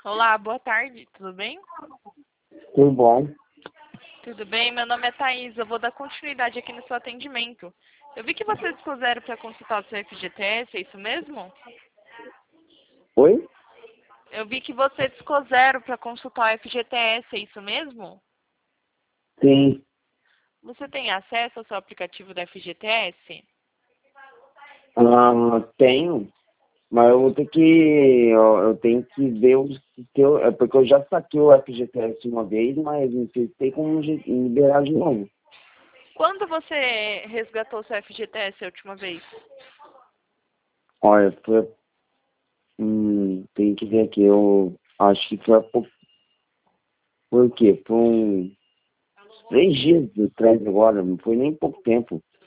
Olá, boa tarde, tudo bem? Tudo bom? Tudo bem, meu nome é Thaís, eu vou dar continuidade aqui no seu atendimento. Eu vi que você dispuseram para consultar o seu FGTS, é isso mesmo? Oi? Eu vi que você dispuseram para consultar o FGTS, é isso mesmo? Sim. Você tem acesso ao seu aplicativo da FGTS? Tenho, mas eu vou ter que. Eu tenho que ver o seu. É porque eu já saquei o FGTS uma vez, mas não sei se tem como liberar de novo. Quando você resgatou o seu FGTS a última vez? Olha, foi. Tem que ver aqui. Eu acho que foi há pouco. Foi o quê? Foi uns 3 dias atrás agora, não foi nem pouco tempo.